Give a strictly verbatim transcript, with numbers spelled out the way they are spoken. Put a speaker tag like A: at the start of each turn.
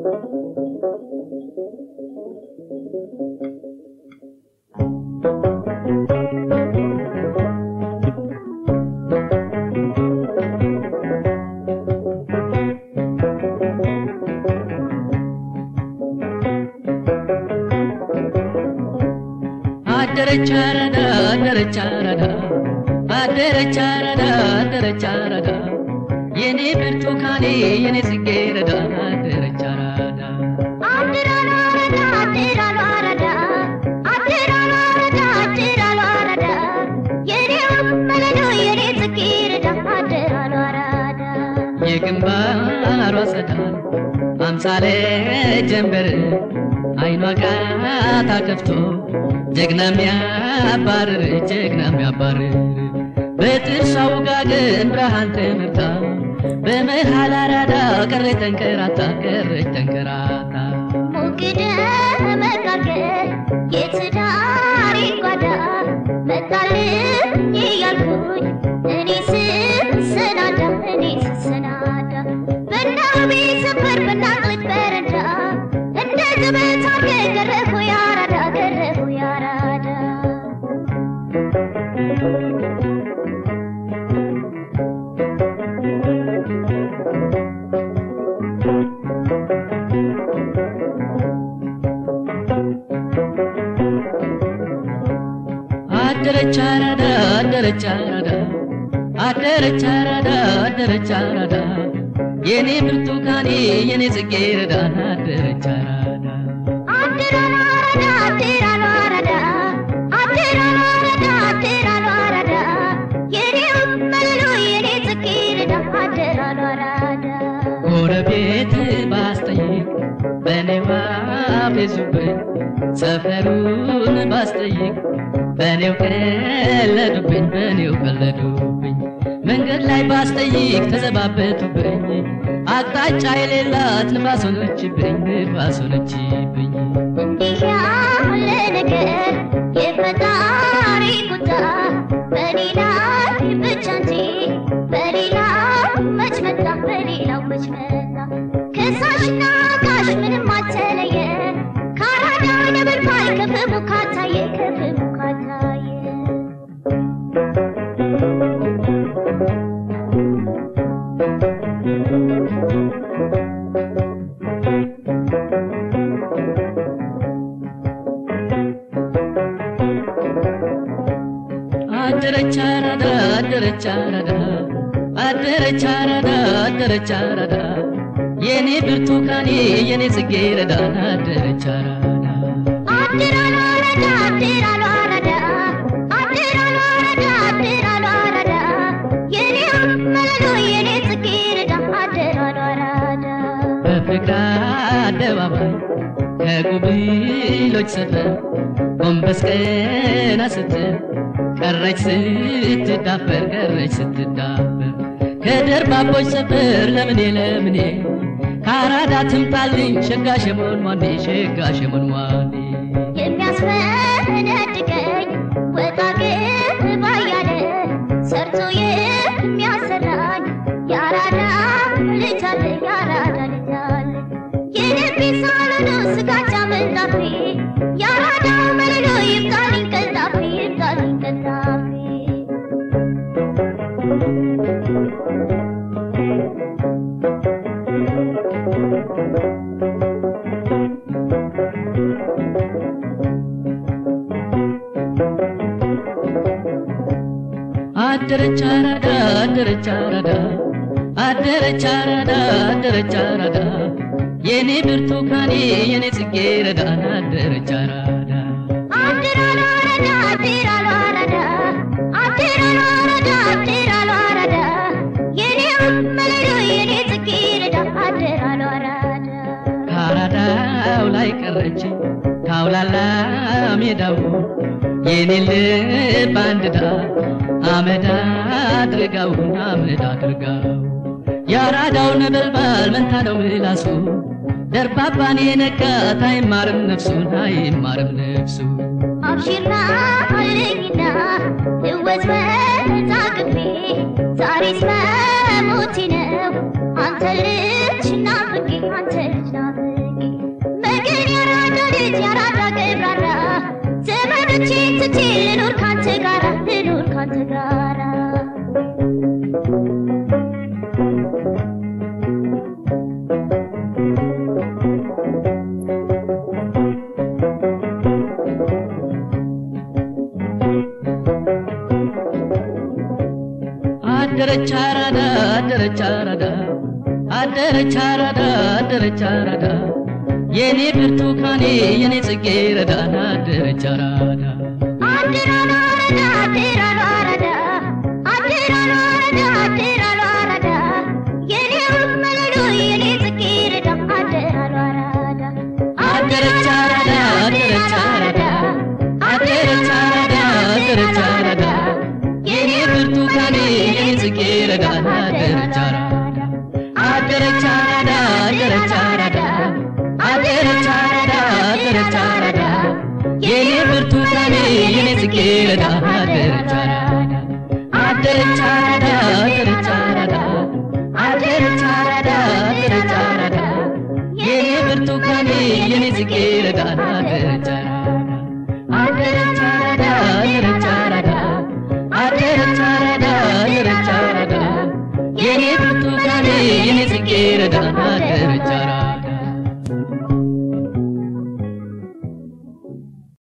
A: Aderacharada, aderacharada, aderacharada, aderacharada. Yeni bir tukani, yeni sigarada, aderacharada.
B: Aderacharada, aderacharada, aderacharada, aderacharada. Yeni ummalalu, yeni sigarada, aderacharada.
A: Yegimbar wasadan, amsale jember, ayno gata kafto. Jegna miya bar, jegna miya bar. Betishaw gagen brahante merta. Beme halarada karre tankarata, karre tankarata.
B: Mukide mekake, yetidari kwada. Metale yiyalkuj, enisi senada, enisi senada. Benna bi safar benna glit berenda. Ende zebetarke garrehu yarada, garrehu yarada.
A: Aderacharada, aderacharada, aderacharada, aderacharada. Yeni birtukani, yeni sigarada, aderacharada.
B: Aderacharada, aderacharada, aderacharada, aderacharada. Yeni ummalalu, yeni sigarada, aderacharada.
A: Gorabet bastayik, benewa bezubin, safarun bastayik. Benew keledubin, benew keledubin. Menged ላይ ባስጠይቅ ተዘባበቱብኝ አቅጣጫ የሌላት ንፋስ ሆነችብኝ ንፋስ ሆነችብኝ
B: እንዲህ ያለ ነገር የፈጣሪ ቁጣ በሌላው ብቻ እንጂ በሌላው መች መጣ በሌላው መች መጣ ከሳሽና ካሽ ምንም አልተለየ ካራዳ ነበር ባይ ከፍሙ ካታየ ከፍሙ ካታየ
A: Aderacharada, aderacharada, aderacharada, aderacharada. Yeni birtukani, yeni sigarada, aderacharada.
B: Aderacharada, aderacharada, aderacharada, aderacharada. Yeni ummalalu, yeni sigarada, aderacharada.
A: በፍቅር አደባባይ ከጉብሎች ሰፈር ጎንበስ ቀና ስትል ቀረች ስትዳፈር ቀረች ስትዳፈር ከደርባቦች ሰፈር ለምኔ ለምኔ ካራዳ ትምጣልኝ ሸጋ ሸሞን ማኔ ሸጋ ሸሞን ማኔ
B: የሚያስፈነድቀኝ ወጣ ገባ ያለ ሰርቶ የሚያሰራኝ ያራዳ ልጅ አለ ያራዳ ልጅ አለ የልቤ ሳሎኑ ስጋቻ ምንጣፌ ያራዳው መለሎ ይብቃልኝ ቀልጣፌ ይብቃልኝ ቀልጣፌ
A: Aderacharada, aderacharada, aderacharada, aderacharada. Yeni birtukani, yeni sigarada, aderacharada.
B: Aderacharada, aderacharada, aderacharada, aderacharada. Yeni ummalalu, yeni sigarada, aderacharada.
A: ካራዳው ላይ ቀረች ካውላላ ሜዳው የኔ ልብ አንድዳ አመዳ አድርጋው አመዳ አድርጋው ያራዳው ነበልባል መንታ ነው ምላሱ ደርባባን የነካት አይማርም ነፍሱን አይማርም ነፍሱ
B: አብሽርና አለኝና ልወዝ በዛግፌ ዛሬስ መሞቴ ነው አንተ ልጅ ናፍቄ አንተ ልጅ ናፍቄ ልጅ ያራዳ ገብራራ ዘመዶቼ ትቼ ልኑር ካንተ ጋራ ልኑር ካንተ ጋራ
A: አደረች አራዳ አደረች አራዳ አደረች አራዳ አደረች አራዳ የኔ ብርቱካኔ የኔ ጽጌረዳ አደረች አራዳ
B: አደራራ አደራራ አራዳ አደራራ አደራራ አራዳ የኔ መለሎ የኔ ጽጌረዳ አደራራ አራዳ
A: አደረች አራዳ አደረች አራዳ አደረች አራዳ አደረች አራዳ የኔ ብርቱካኔ የኔ ጽጌረዳ አደረች አራዳ አደረች አራዳ አደረች አራዳ አደረች አራዳ አደረች አራዳ የኔ ብርቱካኔ የኔ ጽጌረዳ አደረች አራዳ አደረች አራዳ አደረች አራዳ አደረች አራዳ አደረች አራዳ የኔ ብርቱካኔ የኔ ጽጌረዳ አደረች